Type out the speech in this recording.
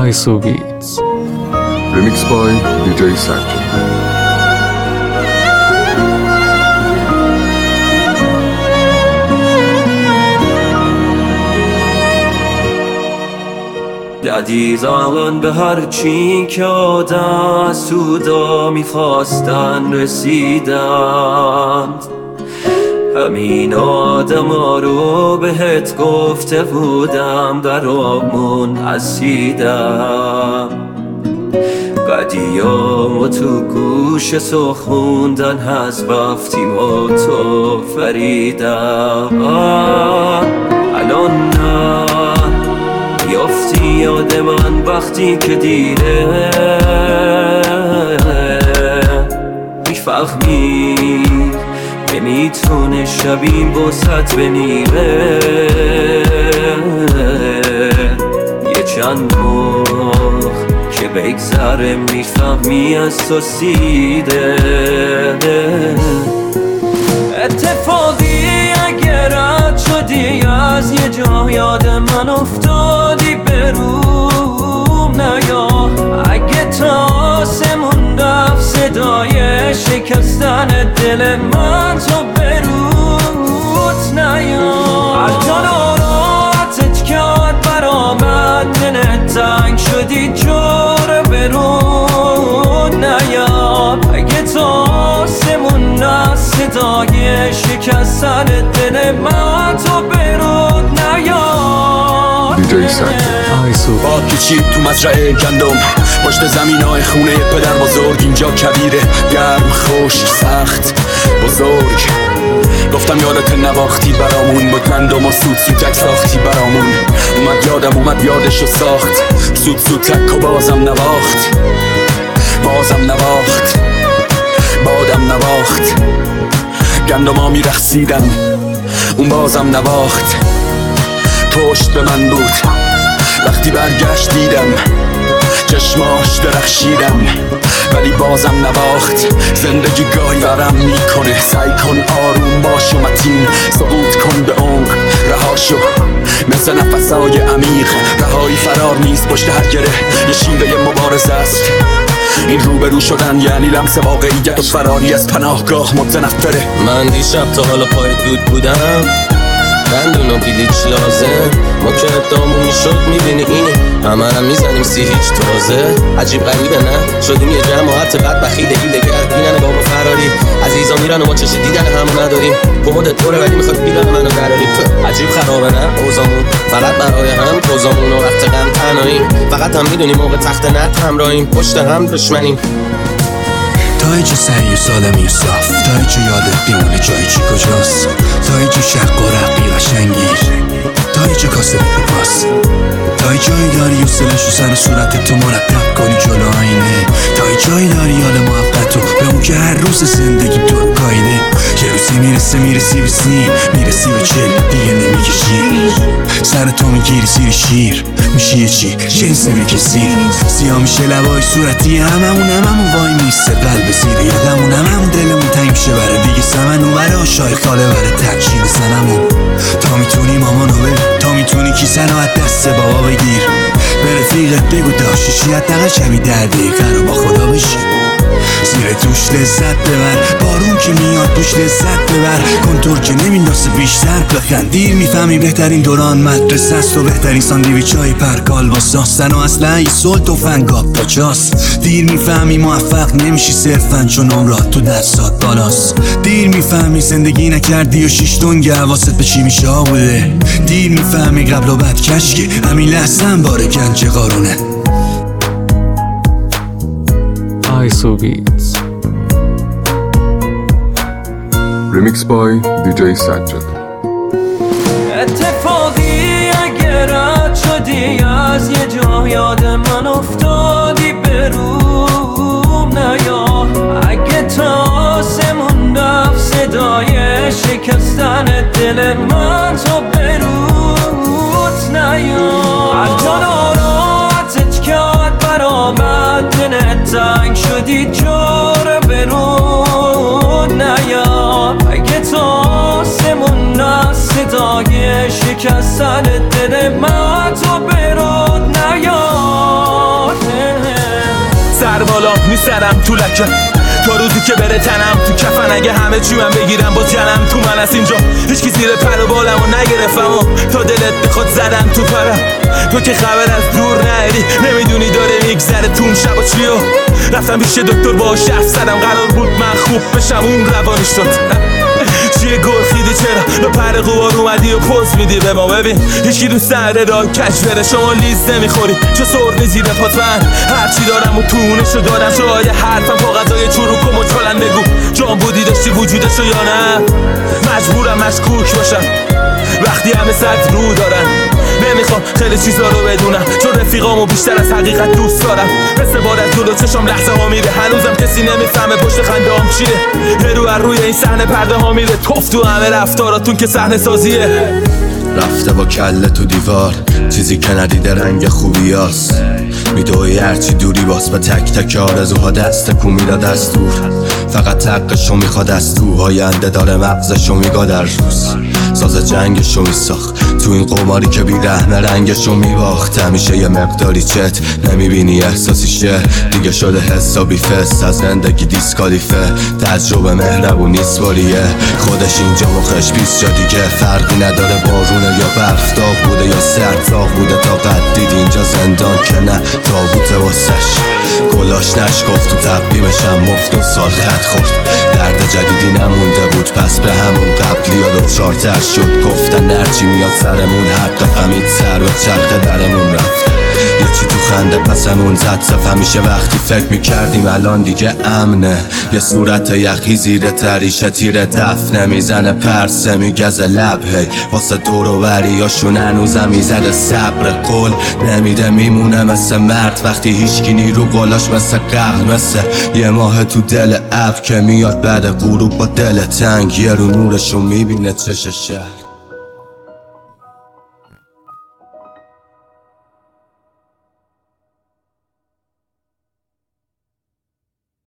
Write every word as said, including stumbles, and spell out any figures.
Iso Beats. Remix by دی جی سجاد. عزیزان به هر چی که آدم سودا میخواستن رسیدند، همین آدم ها رو بهت گفته بودم در آمون اسیدم. قدیام و تو گوش سو خوندن از وقتیم و تو فریدم. الان نه یافتی یاد من وقتی که دیره میفهمی نمیتونه شبیم وسط بمیره. یه چند ماه که بگذره میفهمی از تو سیده. اتفاقی اگر رد شدی از یه جا یاد من افتادی بروم نیا. اگه تا آسمون رفت صدای شکستن دل من تو بروت نیا. حتی ناراتت کرد برامد دل تنگ شدی جور برود نیا. اگه تا آسمون رفت صدای شکستن دل من تو برود نیا. دی جی سجاد. باکی چیپ تو مزرعه گندم، پشت زمین های خونه پدر بزرگ. اینجا کبیره، گرم، خشک، سخت، بزرگ. گفتم یادت نواختی برامون، بود گندم و سود سوتک ساختی برامون. اومد یادم اومد یادشو ساخت، سود سوتک و بازم نواخت، بازم نواخت، بادم نواخت. گندم ها میرخصیدم، اون بازم نواخت. پشت به من بود وقتی برگشت دیدم چشماش درخشیدم، ولی بازم نواخت. زندگی گاهی ورم میکنه، سعی کن آروم باش و متین. سقوط کن به عمق، رهاشو مثل نفسای عمیق. رهایی فرار نیست، پشت هر گره یه شیوه مبارزه است. این روبرو شدن یعنی لمس واقعیت و فراری از پناهگاه متنفره. من دیشب تا حالا پای دود بودم، دندون و بلیچ لازم. ما که ابدامون میشد میبینی اینی، همه هم میزنیم سی هیچ تازه. عجیب غریبه نه، شدیم یه جماعت بد بخیل ایلگر. اینن بابا فراری، عزیزا میرن و ما چش دیدن همون نداریم. خودت طوره ولی میخواد بیدن منو دراری. عجیب خرابه نه اوزامون، فقط برای هم توزامون و وقت غم تنهاییم. فقط هم میدونیم موقع تخت نت همراهیم، پشت هم دشمنیم. تا اینجا سعی و سالمی و صاف، تا اینجا یادت بیمونه جایی چی کجاست. تا اینجا شق و رقی قشنگی، تا اینجا کاسه بپر پاس. تا اینجایی داری و سلش و سر و صورت تو مرتب کنی جلو آینه. تا اینجایی داری یاد موقتو به اون که هر روز زندگی دور کایده. یه روزی میرسه میرسی به سی، میرسی به چل دیگه نمیکشی. سر تو میگیری زیر شیر، میشی یه چی جنس میکسی. سیاه میشه لبای صورتی هممون، هممون وای میسته قلب زیر یادمون. هممون دلمون تنگ شه بره دیگه سمن اون بره آشای خاله بره ترچین سنمون. تا میتونی مامانو ببین، تا میتونی کیسن و از دست بابا بگیر. به رفیقت بگو داشتشی حداقل شبی در دقیقه رو با خدا بشی. زیر توش لذت ببر، بارون که میاد توش لذت ببر. کنتور که نمینداسه بیشتر بخند. دیر میفهمی بهترین دوران مدرسه است و بهترین ساندویچ های پرکال با ساستن و اصلا ای سلط و فنگاب پاچاست. دیر میفهمی موفق نمیشی صرفن چون عمرات تو دستات بالاست. دیر میفهمی زندگی نکردی و شیش دنگ حواست به چی میشه بوده. دیر میفهمی قبل و بعد کشکه همین لحظه هم باره گنج قارونه. Iso Beats. Remix by دی جی سجاد. اتفاقی اگر رد شدی از یه جا یاد من افتادی بروم نیا. اگه تا آسمون رفت صدای شکستن دل من تو بروت نیا. حتی ناراتت کرد برامد دل تنگ شدی جور برود نیا. اگه تا آسمون رفت صدای شکستن دل من تو برود نیا. سرم تو لکه تا روزی که بره تنم تو کفن اگه همه چی من بگیرم باز جنم تو من از اینجا هیچکی زیر پر و بالمو نگرفتم و تا دلت بخواد زدم تو پرم تو که خبر از دور نهری نمیدونی داره میگذره تون شب و چیو رفتم پیش دکتر با شرف زدم قرار بود من خوب بشم اون روانی شد چیه گرخیدی چرا به پر قوار اومدی و پوز میدی به ما ببین هیچکی دوست نداره را کش بره شما لیز نمیخوری چه سرنی زیر پات من هرچی دارم و تونشو دارم شای حرفم پا غذای چروک و مچالن بگو جان بودی داشتی وجودشو یا نه مجبورم مشکوک باشم وقتی همه صد رو دارن نمیخوام خیلی چیزا رو بدونم چون رفیقامو بیشتر از حقیقت دوست دارم مثل باد از جلو چشم لحظه ها میره هنوزم کسی نمیفهمه پشت خنده هم چیه یه رو از روی این صحنه پرده ها میره توف تو همه رفتاراتون که صحنه سازیه رفته با کله تو دیوار چیزی که ندیده رنگ خوبیاست میدوی هرچی دوری باز به تک تک آرزوها دست کو میره دستور فقط حقشو میخواد از تو آینده داره مغزشو میگا در روز ساز جنگشو میساخت تو این قماری که بی رحمه رنگشو میباخت همیشه یه مقداری چت نمیبینی احساسیشه دیگه شده حسابی فست از زندگی دیسکالیفه تجربه مهربون نیست باریه خودش اینجا مخش بیست جا دیگه فرقی نداره بارونه یا برف داغ بوده یا سرد داغ بوده تا قد دید اینجا زندان که نه تابوته واسش گلاش نشکفت تو تقویمشم مفت و سال خط خورد درد جدیدی نمونده بود پس به همون قبلی ها دوچارتر شد گفتن هرچی میاد سرمون حق فهمید سر به چرخ درمون رفت یه چی تو خنده پسمون زد صف همیشه وقتی فکر میکردیم الان دیگه امنه یه صورت یخی زیر تریشه تیر دف نمیزنه پرسه میگزه لب هی واسه دور و بریاشون هنوزم میزده صبر قول نمیده میمونه مثل مرد وقتی هیچکی نیرو قولاش مثل قهر مثل یه ماه تو دل اب که میاد بعد غروب با دل تنگ یه رو نورشون میبینه چششه